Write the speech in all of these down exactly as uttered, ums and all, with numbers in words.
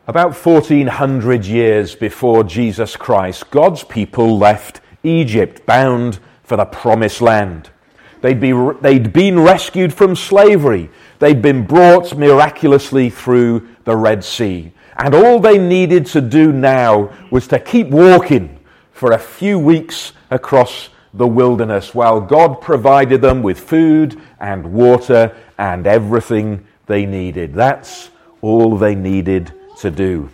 About fourteen hundred years before Jesus Christ, God's people left Egypt, bound for the promised land. They'd, be, they'd been rescued from slavery. They'd been brought miraculously through the Red Sea. And all they needed to do now was to keep walking for a few weeks across the wilderness while God provided them with food and water and everything they needed. That's all they needed to do.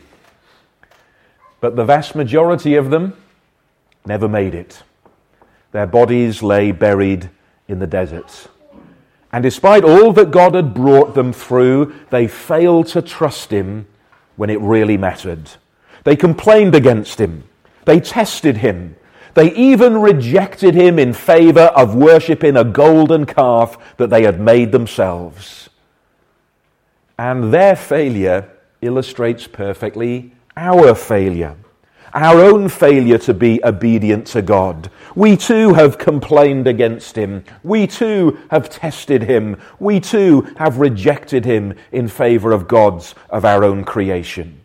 But the vast majority of them never made it. Their bodies lay buried in the desert. And despite all that God had brought them through, they failed to trust him when it really mattered. They complained against him. They tested him. They even rejected him in favor of worshipping a golden calf that they had made themselves. And their failure illustrates perfectly our failure, our own failure to be obedient to God. We too have complained against him. We too have tested him. We too have rejected him in favor of gods of our own creation.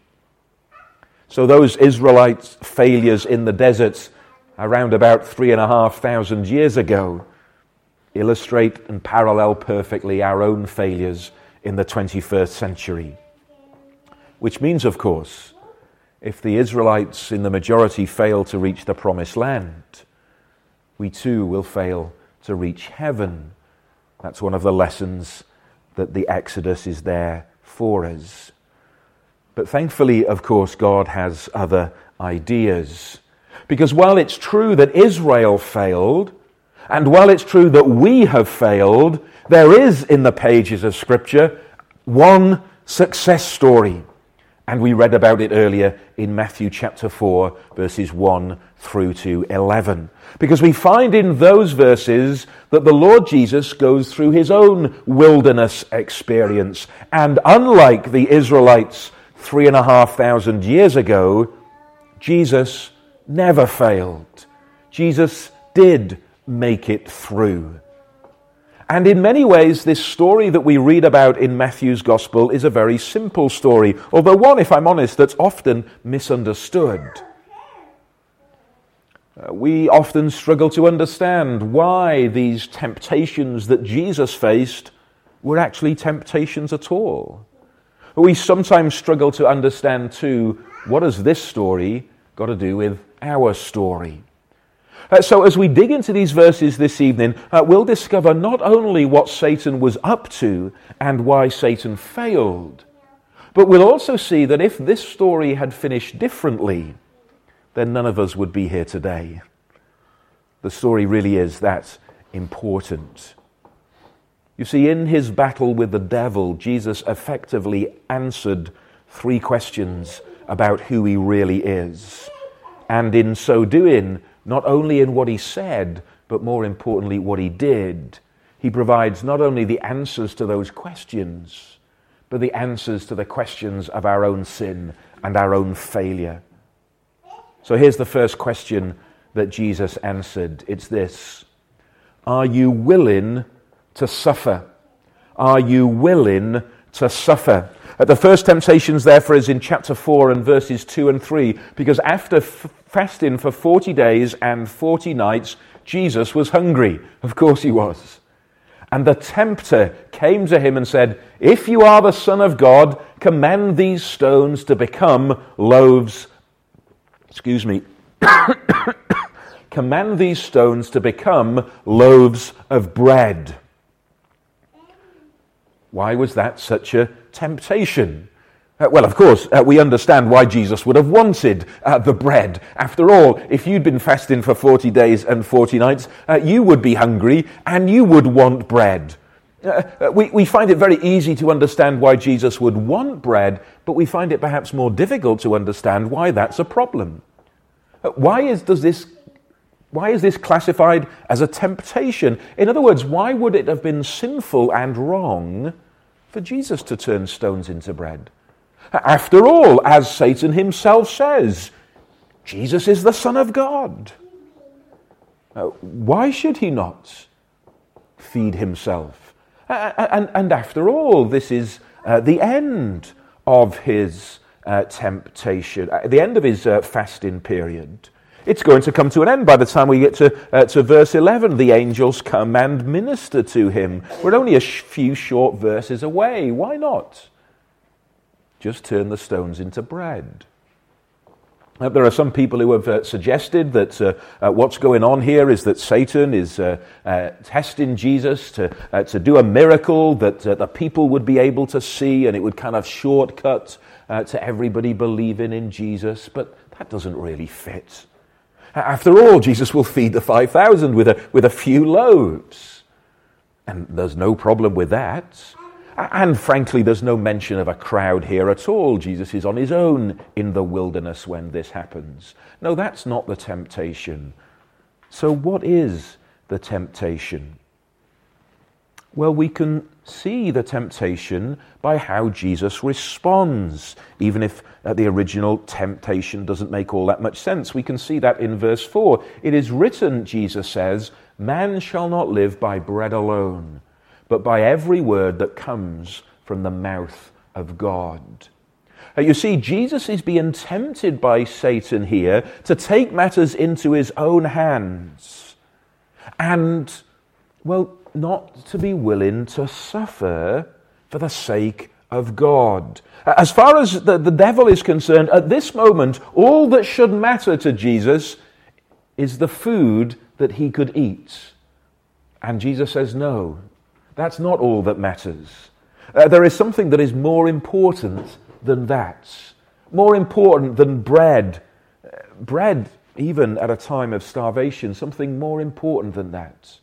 So those Israelites' failures in the desert around about three and a half thousand years ago illustrate and parallel perfectly our own failures in the twenty-first century. Which means, of course, if the Israelites in the majority fail to reach the promised land, we too will fail to reach heaven. That's one of the lessons that the Exodus is there for us. But thankfully, of course, God has other ideas. Because while it's true that Israel failed, and while it's true that we have failed, there is in the pages of Scripture one success story. And we read about it earlier in Matthew chapter four, verses one through to eleven. Because we find in those verses that the Lord Jesus goes through his own wilderness experience. And unlike the Israelites three and a half thousand years ago, Jesus never failed. Jesus did make it through. And in many ways, this story that we read about in Matthew's Gospel is a very simple story, although one, if I'm honest, that's often misunderstood. Uh, we often struggle to understand why these temptations that Jesus faced were actually temptations at all. We sometimes struggle to understand, too, what has this story got to do with our story? Uh, so as we dig into these verses this evening, uh, we'll discover not only what Satan was up to and why Satan failed, but we'll also see that if this story had finished differently, then none of us would be here today. The story really is that important. You see, in his battle with the devil, Jesus effectively answered three questions about who he really is. And in so doing, not only in what he said, but more importantly, what he did, he provides not only the answers to those questions, but the answers to the questions of our own sin and our own failure. So here's the first question that Jesus answered. It's this: are you willing to suffer? Are you willing to suffer? The first temptations, therefore, is in chapter four and verses two and three, because after f- fasting for forty days and forty nights, Jesus was hungry. Of course he was. And the tempter came to him and said, "If you are the Son of God, command these stones to become loaves." Excuse me. Command these stones to become loaves of bread. Why was that such a temptation? Uh, well, of course, uh, we understand why Jesus would have wanted uh, the bread. After all, if you'd been fasting for forty days and forty nights, uh, you would be hungry and you would want bread. Uh, uh, we, we find it very easy to understand why Jesus would want bread, but we find it perhaps more difficult to understand why that's a problem. Uh, why is does this Why is this classified as a temptation? In other words, why would it have been sinful and wrong for Jesus to turn stones into bread? After all, as Satan himself says, Jesus is the Son of God. Uh, why should he not feed himself? Uh, and, and after all, this is uh, the end of his uh, temptation. At the end of his uh, fasting period, it's going to come to an end by the time we get to, uh, to verse eleven. The angels come and minister to him. We're only a sh- few short verses away. Why not? Just turn the stones into bread. Uh, there are some people who have uh, suggested that uh, uh, what's going on here is that Satan is uh, uh, testing Jesus to uh, to do a miracle that uh, the people would be able to see, and it would kind of shortcut uh, to everybody believing in Jesus. But that doesn't really fit. After all, Jesus will feed the five thousand with a with a few loaves, and there's no problem with that. And frankly, there's no mention of a crowd here at all. Jesus is on his own in the wilderness when this happens. No, that's not the temptation. So what is the temptation? Well, we can see the temptation by how Jesus responds. Even if uh, the original temptation doesn't make all that much sense, we can see that in verse four. It is written, Jesus says, "Man shall not live by bread alone, but by every word that comes from the mouth of God." Uh, you see, Jesus is being tempted by Satan here to take matters into his own hands and, well, not to be willing to suffer for the sake of God. As far as the, the devil is concerned, at this moment, all that should matter to Jesus is the food that he could eat. And Jesus says, no, that's not all that matters. Uh, there is something that is more important than that. More important than bread. Uh, bread, even at a time of starvation, something more important than that.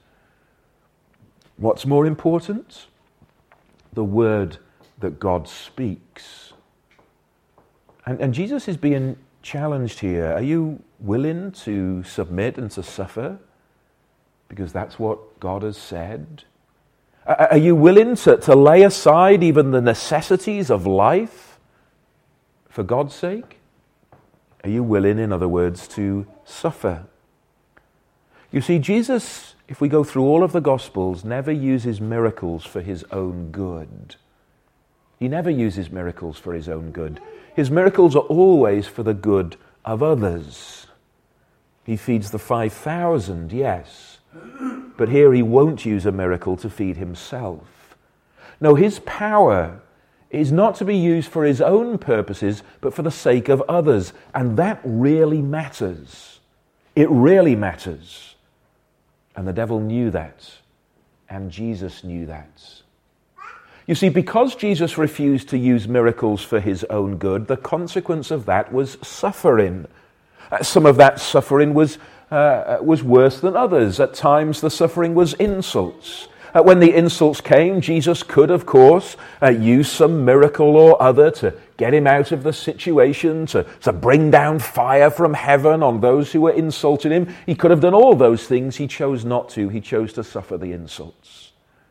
What's more important? The word that God speaks. And, and Jesus is being challenged here. Are you willing to submit and to suffer? Because that's what God has said. Are you willing to, to lay aside even the necessities of life for God's sake? Are you willing, in other words, to suffer? You see, Jesus, if we go through all of the Gospels, never uses miracles for his own good. He never uses miracles for his own good. His miracles are always for the good of others. He feeds the five thousand, yes. But here he won't use a miracle to feed himself. No, his power is not to be used for his own purposes, but for the sake of others. And that really matters. It really matters. And the devil knew that. And Jesus knew that. You see, because Jesus refused to use miracles for his own good, the consequence of that was suffering. Uh, some of that suffering was Uh, was worse than others. At times the suffering was insults. Uh, when the insults came, Jesus could, of course, uh, use some miracle or other to get him out of the situation, to, to bring down fire from heaven on those who were insulting him. He could have done all those things. He chose not to. He chose to suffer the insults.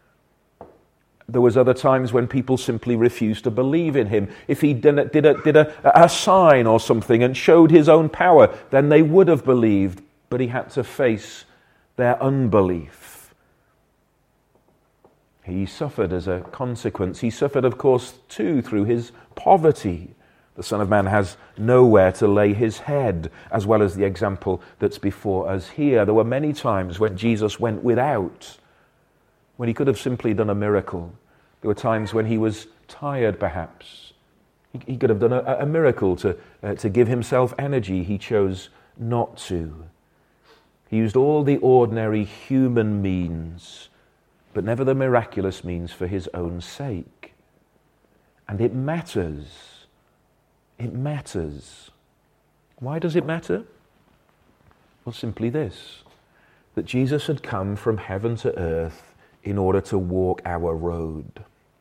There was other times when people simply refused to believe in him. If he did, a, did, a, did a, a sign or something and showed his own power, then they would have believed. But he had to face their unbelief. He suffered as a consequence. He suffered, of course, too, through his poverty. The Son of Man has nowhere to lay his head, as well as the example that's before us here. There were many times when Jesus went without, when he could have simply done a miracle. There were times when he was tired, perhaps. He, he could have done a, a miracle to, uh, to give himself energy. He chose not to. He used all the ordinary human means, but never the miraculous means for his own sake. And it matters. It matters. Why does it matter? Well, simply this, that Jesus had come from heaven to earth in order to walk our road.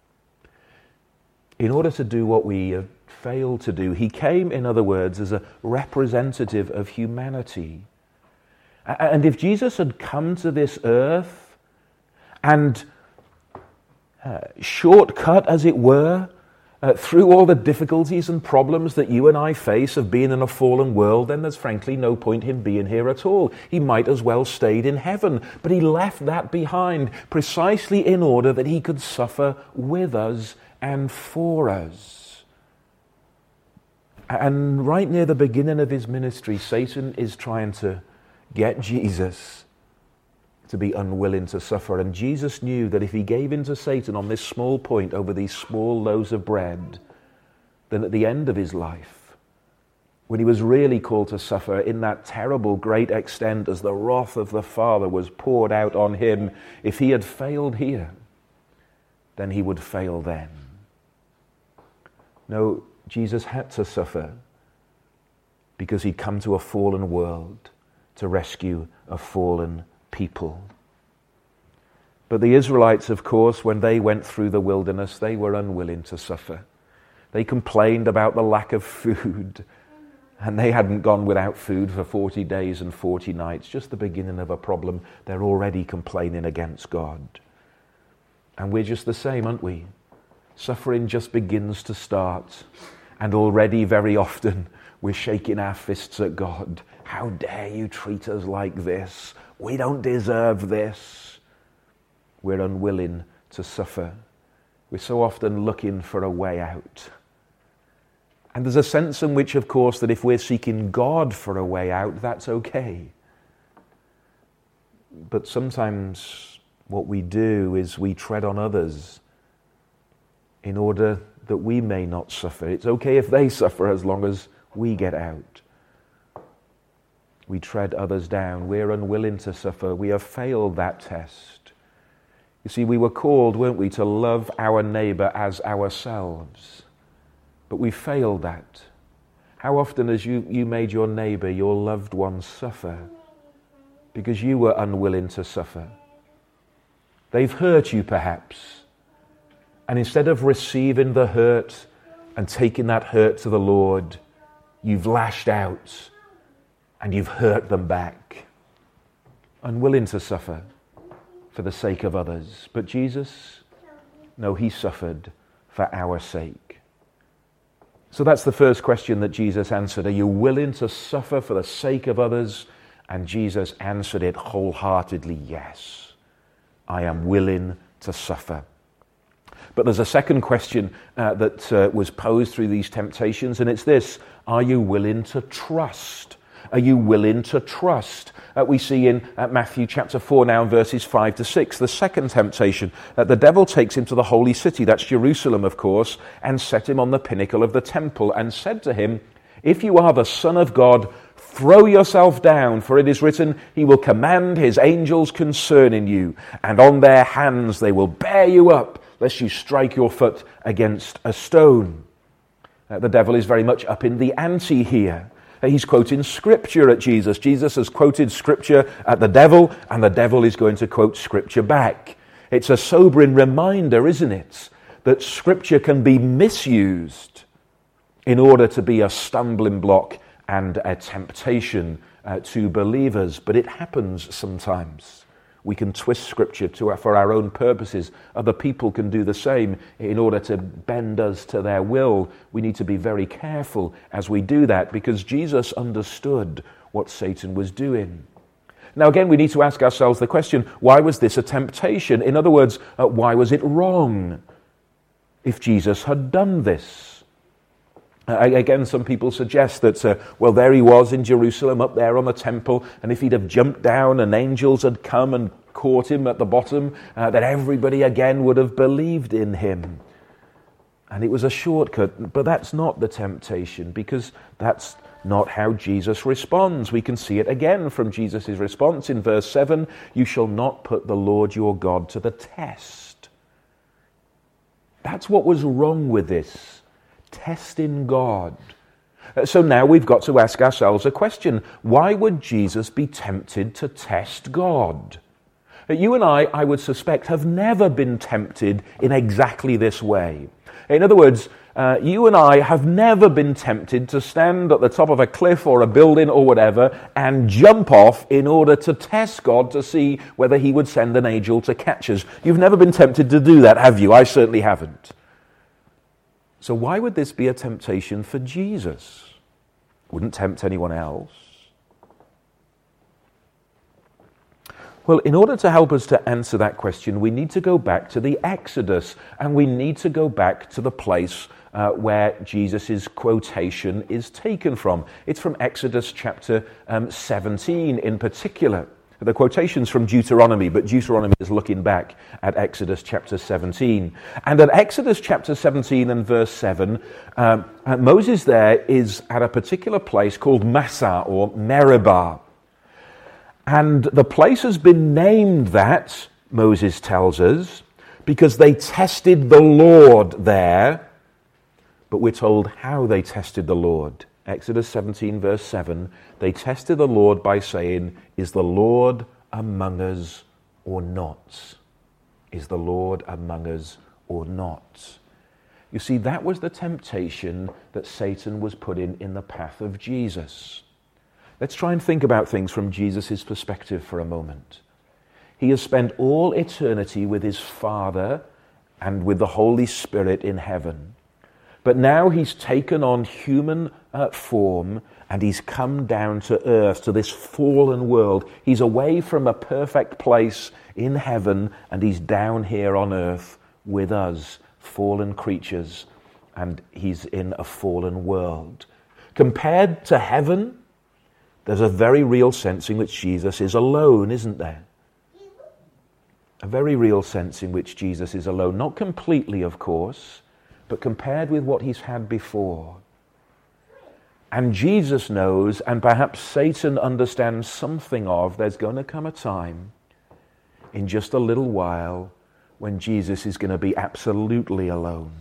In order to do what we have failed to do. He came, in other words, as a representative of humanity. And if Jesus had come to this earth and uh, shortcut, as it were, uh, through all the difficulties and problems that you and I face of being in a fallen world, then there's frankly no point him being here at all. He might as well stayed in heaven. But he left that behind precisely in order that he could suffer with us and for us. And right near the beginning of his ministry, Satan is trying to get Jesus to be unwilling to suffer. And Jesus knew that if he gave in to Satan on this small point over these small loaves of bread, then at the end of his life, when he was really called to suffer in that terrible great extent as the wrath of the Father was poured out on him, if he had failed here, then he would fail then. No, Jesus had to suffer because he'd come to a fallen world to rescue a fallen people. But the Israelites, of course, when they went through the wilderness, they were unwilling to suffer. They complained about the lack of food, and they hadn't gone without food for forty days and forty nights, just the beginning of a problem. They're already complaining against God. And we're just the same, aren't we? Suffering just begins to start, and already very often we're shaking our fists at God. How dare you treat us like this? We don't deserve this. We're unwilling to suffer. We're so often looking for a way out. And there's a sense in which, of course, that if we're seeking God for a way out, that's okay. But sometimes what we do is we tread on others in order that we may not suffer. It's okay if they suffer as long as we get out. We tread others down. We're unwilling to suffer. We have failed that test. You see, we were called, weren't we, to love our neighbor as ourselves. But we failed that. How often has you, you made your neighbor, your loved one, suffer because you were unwilling to suffer? They've hurt you, perhaps. And instead of receiving the hurt and taking that hurt to the Lord, you've lashed out and you've hurt them back. Unwilling to suffer for the sake of others. But Jesus, no, he suffered for our sake. So that's the first question that Jesus answered. Are you willing to suffer for the sake of others? And Jesus answered it wholeheartedly, yes. I am willing to suffer. But there's a second question uh, that uh, was posed through these temptations, and it's this: are you willing to trust? Are you willing to trust? Uh, we see in uh, Matthew chapter four now, verses five to six, the second temptation. Uh, the devil takes him to the holy city, that's Jerusalem, of course, and set him on the pinnacle of the temple, and said to him, if you are the Son of God, throw yourself down, for it is written, he will command his angels concerning you, and on their hands they will bear you up, lest you strike your foot against a stone. Uh, the devil is very much up in the ante here. Uh, he's quoting Scripture at Jesus. Jesus has quoted Scripture at the devil, and the devil is going to quote Scripture back. It's a sobering reminder, isn't it, that Scripture can be misused in order to be a stumbling block and a temptation uh, to believers. But it happens sometimes. We can twist Scripture to, for our own purposes. Other people can do the same in order to bend us to their will. We need to be very careful as we do that, because Jesus understood what Satan was doing. Now again, we need to ask ourselves the question, why was this a temptation? In other words, uh, why was it wrong if Jesus had done this? Uh, again, some people suggest that, uh, well, there he was in Jerusalem, up there on the temple, and if he'd have jumped down and angels had come and caught him at the bottom, uh, that everybody again would have believed in him. And it was a shortcut, but that's not the temptation, because that's not how Jesus responds. We can see it again from Jesus' response in verse seven, you shall not put the Lord your God to the test. That's what was wrong with this. Testing God. So now we've got to ask ourselves a question. Why would Jesus be tempted to test God? You and I, I would suspect, have never been tempted in exactly this way. In other words, uh, you and I have never been tempted to stand at the top of a cliff or a building or whatever and jump off in order to test God to see whether he would send an angel to catch us. You've never been tempted to do that, have you? I certainly haven't. So why would this be a temptation for Jesus? Wouldn't tempt anyone else. Well, in order to help us to answer that question, we need to go back to the Exodus, and we need to go back to the place uh, where Jesus' quotation is taken from. It's from Exodus chapter um, seventeen in particular. The quotation's from Deuteronomy, but Deuteronomy is looking back at Exodus chapter seventeen. And at Exodus chapter seventeen and verse seven, um, uh, Moses there is at a particular place called Massah or Meribah. And the place has been named that, Moses tells us, because they tested the Lord there. But we're told how they tested the Lord. Exodus seventeen verse seven, they tested the Lord by saying, is the Lord among us or not? Is the Lord among us or not? You see, that was the temptation that Satan was putting in the path of Jesus. Let's try and think about things from Jesus' perspective for a moment. He has spent all eternity with his Father and with the Holy Spirit in heaven. But now he's taken on human uh, form and he's come down to earth, to this fallen world. He's away from a perfect place in heaven and he's down here on earth with us, fallen creatures, and he's in a fallen world. Compared to heaven, there's a very real sense in which Jesus is alone, isn't there? A very real sense in which Jesus is alone. Not completely, of course, but compared with what he's had before. And Jesus knows, and perhaps Satan understands something of, there's going to come a time in just a little while when Jesus is going to be absolutely alone.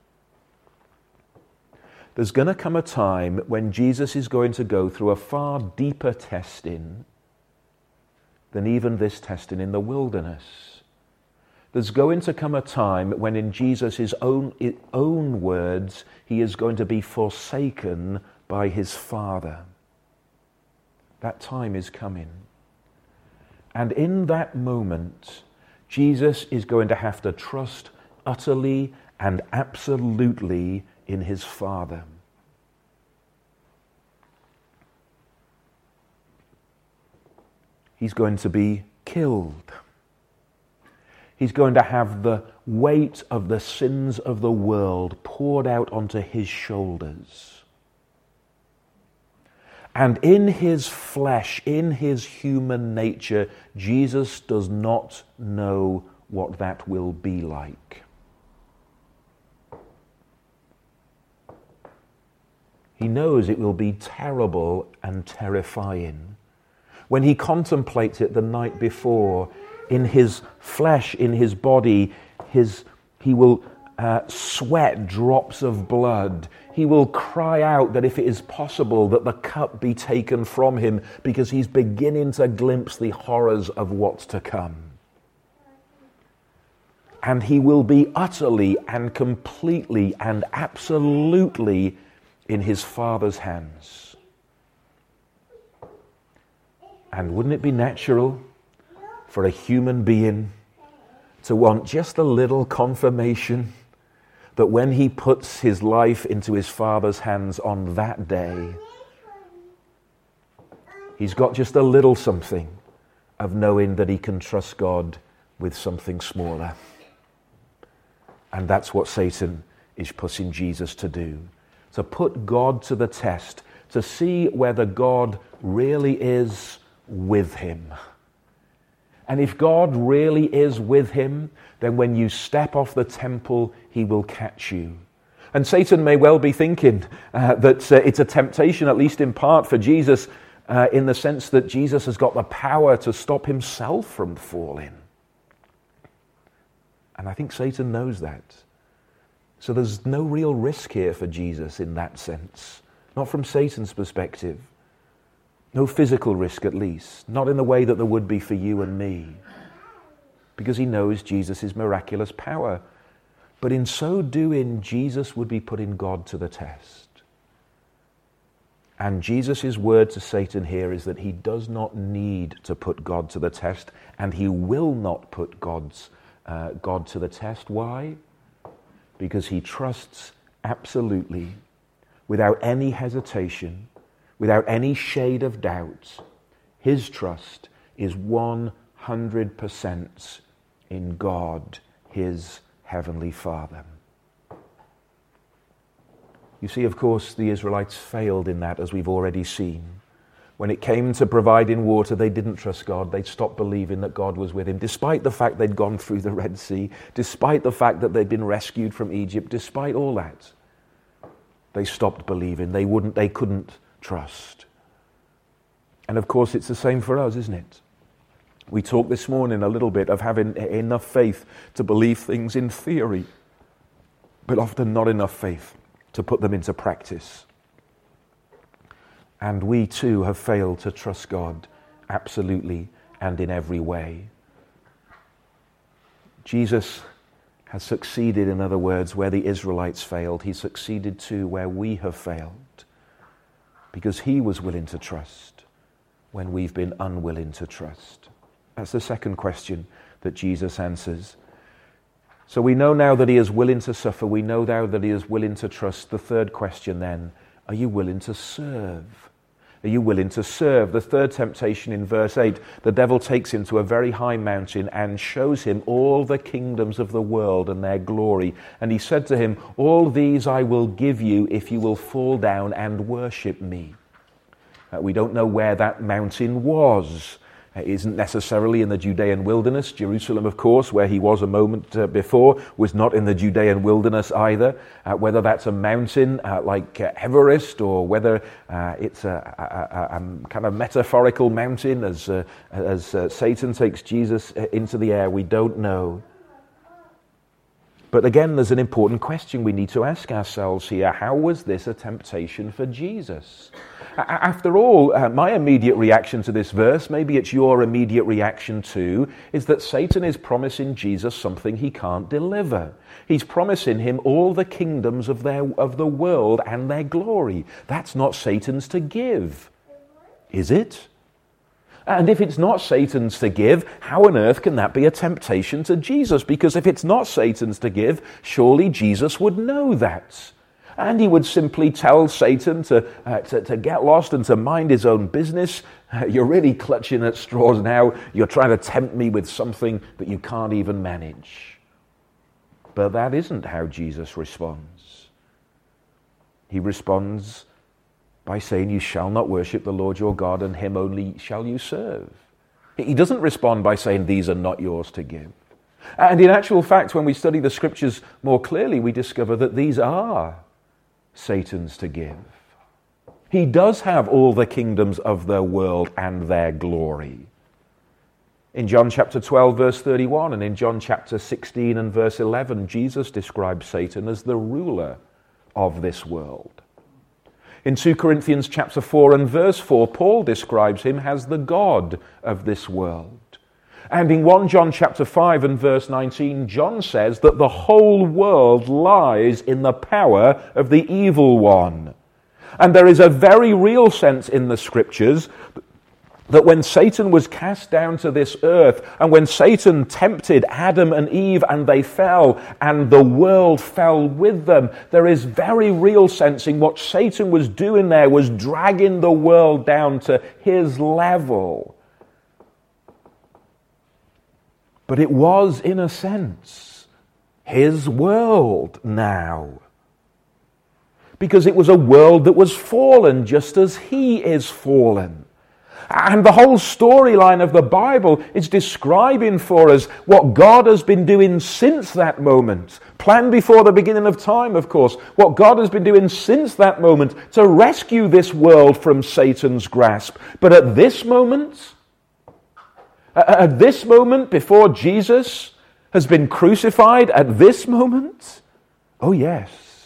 There's going to come a time when Jesus is going to go through a far deeper testing than even this testing in the wilderness. There's going to come a time when in Jesus' own, own words, he is going to be forsaken by his Father. That time is coming. And in that moment, Jesus is going to have to trust utterly and absolutely in his Father. He's going to be killed. He's going to have the weight of the sins of the world poured out onto his shoulders. And in his flesh, in his human nature, Jesus does not know what that will be like. He knows it will be terrible and terrifying. When he contemplates it the night before, in his flesh, in his body, his, he will uh, sweat drops of blood. He will cry out that if it is possible that the cup be taken from him, because he's beginning to glimpse the horrors of what's to come. And he will be utterly and completely and absolutely in his Father's hands. And wouldn't it be natural for a human being to want just a little confirmation that when he puts his life into his Father's hands on that day, he's got just a little something of knowing that he can trust God with something smaller? And that's what Satan is pushing Jesus to do. To put God to the test, to see whether God really is with him. And if God really is with him, then when you step off the temple, he will catch you. And Satan may well be thinking uh, that uh, it's a temptation, at least in part, for Jesus, uh, in the sense that Jesus has got the power to stop himself from falling. And I think Satan knows that. So there's no real risk here for Jesus in that sense. Not from Satan's perspective. No physical risk, at least. Not in the way that there would be for you and me. Because he knows Jesus' miraculous power. But in so doing, Jesus would be putting God to the test. And Jesus' word to Satan here is that he does not need to put God to the test, and he will not put God's, uh, God to the test. Why? Because he trusts absolutely, without any hesitation, without any shade of doubt. His trust is one hundred percent in God, his heavenly Father. You see, of course, the Israelites failed in that, as we've already seen. When it came to providing water, they didn't trust God. They'd stopped believing that God was with him, despite the fact they'd gone through the Red Sea, despite the fact that they'd been rescued from Egypt, despite all that. They stopped believing. They wouldn't, they couldn't trust. And of course, it's the same for us, isn't it? We talked this morning a little bit of having enough faith to believe things in theory, but often not enough faith to put them into practice. And we too have failed to trust God absolutely and in every way. Jesus has succeeded, in other words, where the Israelites failed. He succeeded too where we have failed, because he was willing to trust when we've been unwilling to trust. That's the second question that Jesus answers. So we know now that he is willing to suffer. We know now that he is willing to trust. The third question then, are you willing to serve? Are you willing to serve? The third temptation in verse eight, the devil takes him to a very high mountain and shows him all the kingdoms of the world and their glory. And he said to him, all these I will give you if you will fall down and worship me. Uh, we don't know where that mountain was. It isn't necessarily in the Judean wilderness. Jerusalem, of course, where he was a moment uh, before, was not in the Judean wilderness either. Uh, whether that's a mountain uh, like uh, Everest, or whether uh, it's a, a, a, a kind of metaphorical mountain as, uh, as uh, Satan takes Jesus into the air, we don't know. But again, there's an important question we need to ask ourselves here. How was this a temptation for Jesus? After all, uh, my immediate reaction to this verse, maybe it's your immediate reaction too, is that Satan is promising Jesus something he can't deliver. He's promising him all the kingdoms of their of the world and their glory. That's not Satan's to give, is it? And if it's not Satan's to give, how on earth can that be a temptation to Jesus? Because if it's not Satan's to give, surely Jesus would know that. And he would simply tell Satan to, uh, to, to get lost and to mind his own business. Uh, you're really clutching at straws now. You're trying to tempt me with something that you can't even manage. But that isn't how Jesus responds. He responds by saying, you shall not worship the Lord your God, and him only shall you serve. He doesn't respond by saying, these are not yours to give. And in actual fact, when we study the scriptures more clearly, we discover that these are Satan's to give. He does have all the kingdoms of the world and their glory. In John chapter twelve, verse thirty-one, and in John chapter sixteen and verse eleven, Jesus describes Satan as the ruler of this world. In Second Corinthians chapter four and verse four, Paul describes him as the God of this world. And in First John chapter five and verse nineteen, John says that the whole world lies in the power of the evil one. And there is a very real sense in the scriptures that when Satan was cast down to this earth, and when Satan tempted Adam and Eve and they fell, and the world fell with them, there is very real sense in what Satan was doing there was dragging the world down to his level. But it was, in a sense, his world now. Because it was a world that was fallen just as he is fallen. And the whole storyline of the Bible is describing for us what God has been doing since that moment. Planned before the beginning of time, of course. What God has been doing since that moment to rescue this world from Satan's grasp. But at this moment, at this moment before Jesus has been crucified, at this moment, oh yes.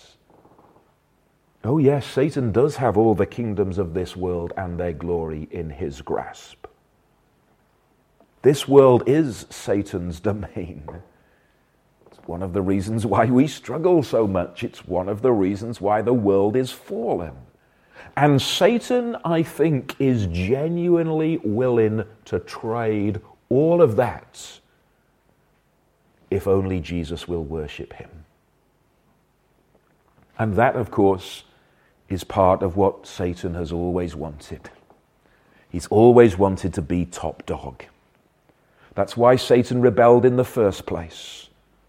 Oh yes, Satan does have all the kingdoms of this world and their glory in his grasp. This world is Satan's domain. It's one of the reasons why we struggle so much. It's one of the reasons why the world is fallen. And Satan, I think, is genuinely willing to trade all of that if only Jesus will worship him. And that, of course, is part of what Satan has always wanted. He's always wanted to be top dog. That's why Satan rebelled in the first place.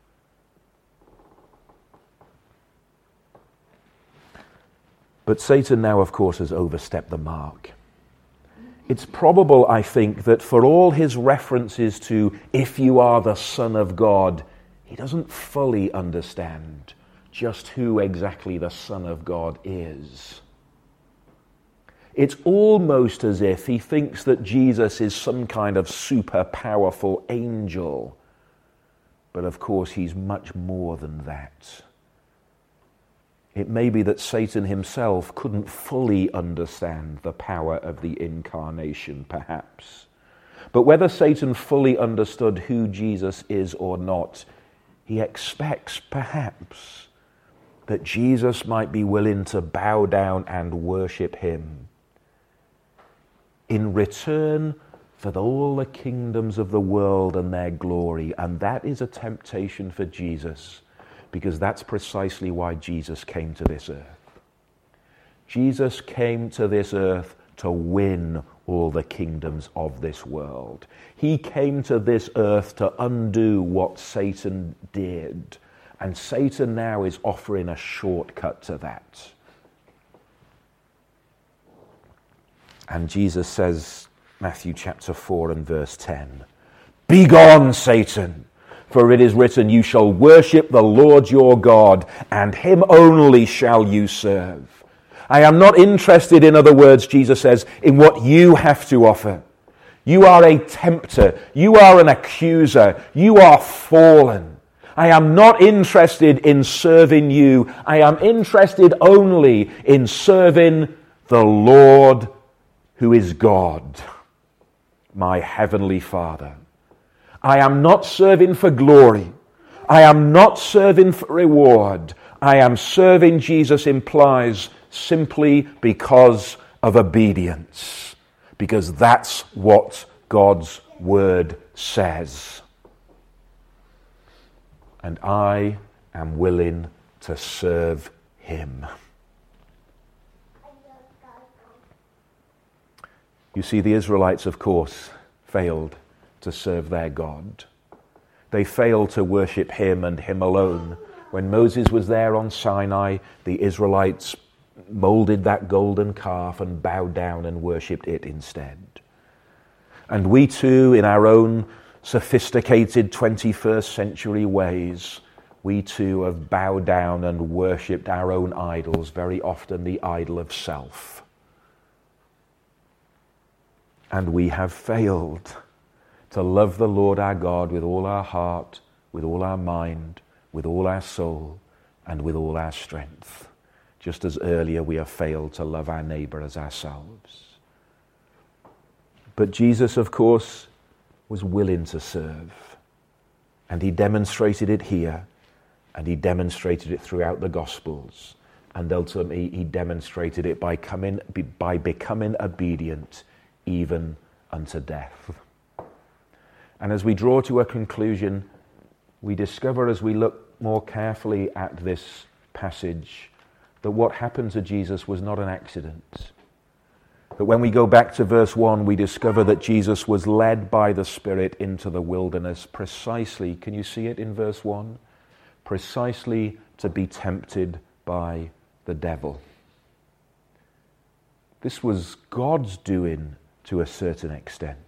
But Satan now, of course, has overstepped the mark. It's probable, I think, that for all his references to, if you are the Son of God, he doesn't fully understand just who exactly the Son of God is. It's almost as if he thinks that Jesus is some kind of super powerful angel. But of course, he's much more than that. It may be that Satan himself couldn't fully understand the power of the incarnation, perhaps. But whether Satan fully understood who Jesus is or not, he expects, perhaps, that Jesus might be willing to bow down and worship him in return for all the kingdoms of the world and their glory. And that is a temptation for Jesus, because that's precisely why Jesus came to this earth. Jesus came to this earth to win all the kingdoms of this world. He came to this earth to undo what Satan did. And Satan now is offering a shortcut to that. And Jesus says, Matthew chapter four and verse ten, "Begone, Satan! For it is written, you shall worship the Lord your God, and him only shall you serve." I am not interested, in other words, Jesus says, in what you have to offer. You are a tempter. You are an accuser. You are fallen. I am not interested in serving you. I am interested only in serving the Lord who is God, my heavenly Father. I am not serving for glory. I am not serving for reward. I am serving, Jesus implies, simply because of obedience. Because that's what God's word says. And I am willing to serve him. You see, the Israelites, of course, failed to serve their God. They failed to worship him and him alone. When Moses was there on Sinai, the Israelites molded that golden calf and bowed down and worshipped it instead. And we too, in our own sophisticated twenty-first century ways, we too have bowed down and worshipped our own idols, very often the idol of self. And we have failed to love the Lord our God with all our heart, with all our mind, with all our soul, and with all our strength. Just as earlier we have failed to love our neighbor as ourselves. But Jesus, of course, was willing to serve. And he demonstrated it here, and he demonstrated it throughout the Gospels. And ultimately he demonstrated it by coming, by becoming obedient even unto death. And as we draw to a conclusion, we discover as we look more carefully at this passage that what happened to Jesus was not an accident. That when we go back to verse one, we discover that Jesus was led by the Spirit into the wilderness precisely, can you see it in verse one? Precisely to be tempted by the devil. This was God's doing to a certain extent.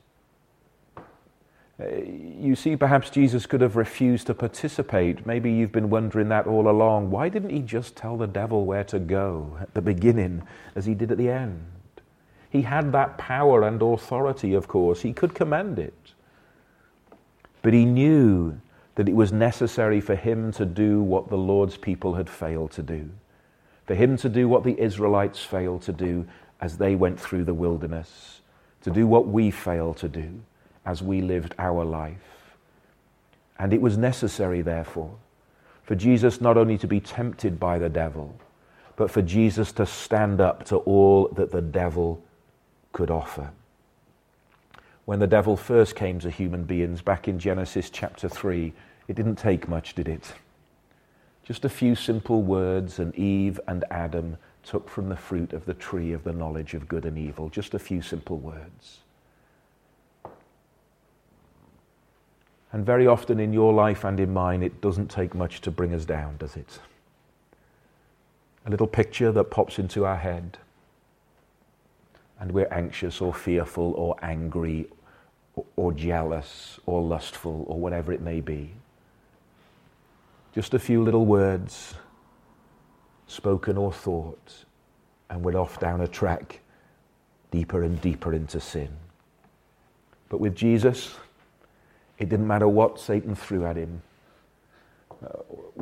Uh, you see, perhaps Jesus could have refused to participate. Maybe you've been wondering that all along. Why didn't he just tell the devil where to go at the beginning as he did at the end? He had that power and authority, of course. He could command it. But he knew that it was necessary for him to do what the Lord's people had failed to do. For him to do what the Israelites failed to do as they went through the wilderness. To do what we failed to do as we lived our life. And it was necessary, therefore, for Jesus not only to be tempted by the devil, but for Jesus to stand up to all that the devil could offer. When the devil first came to human beings back in Genesis chapter three, it didn't take much, did it? Just a few simple words, and Eve and Adam took from the fruit of the tree of the knowledge of good and evil. Just a few simple words. And very often in your life and in mine, it doesn't take much to bring us down, does it? A little picture that pops into our head, and we're anxious or fearful or angry or, or jealous or lustful or whatever it may be. Just a few little words, spoken or thought, and we're off down a track deeper and deeper into sin. But with Jesus, it didn't matter what Satan threw at him. Uh,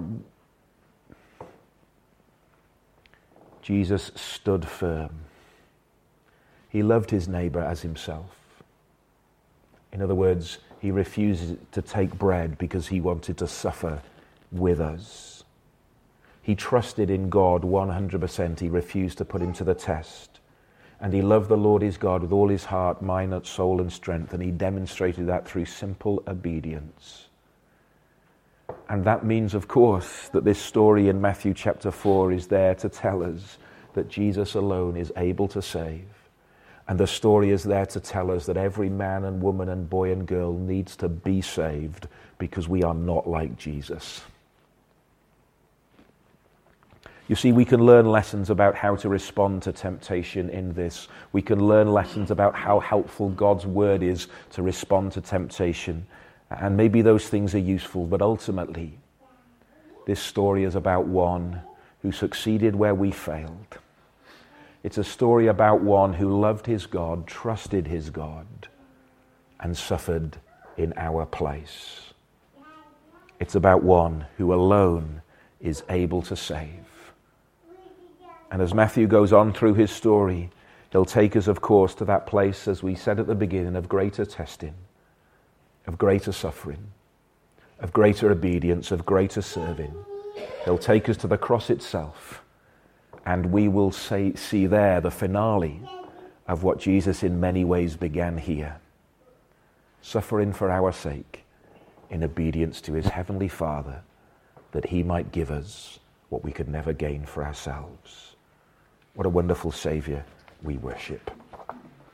Jesus stood firm. He loved his neighbor as himself. In other words, he refused to take bread because he wanted to suffer with us. He trusted in God one hundred percent. He refused to put him to the test. And he loved the Lord his God with all his heart, mind, soul, and strength. And he demonstrated that through simple obedience. And that means, of course, that this story in Matthew chapter four is there to tell us that Jesus alone is able to save. And the story is there to tell us that every man and woman and boy and girl needs to be saved because we are not like Jesus. You see, we can learn lessons about how to respond to temptation in this. We can learn lessons about how helpful God's word is to respond to temptation. And maybe those things are useful, but ultimately, this story is about one who succeeded where we failed. It's a story about one who loved his God, trusted his God, and suffered in our place. It's about one who alone is able to save. And as Matthew goes on through his story, he'll take us, of course, to that place, as we said at the beginning, of greater testing, of greater suffering, of greater obedience, of greater serving. He'll take us to the cross itself, and we will say, see there the finale of what Jesus in many ways began here, suffering for our sake in obedience to his heavenly Father, that he might give us what we could never gain for ourselves. What a wonderful Saviour we worship.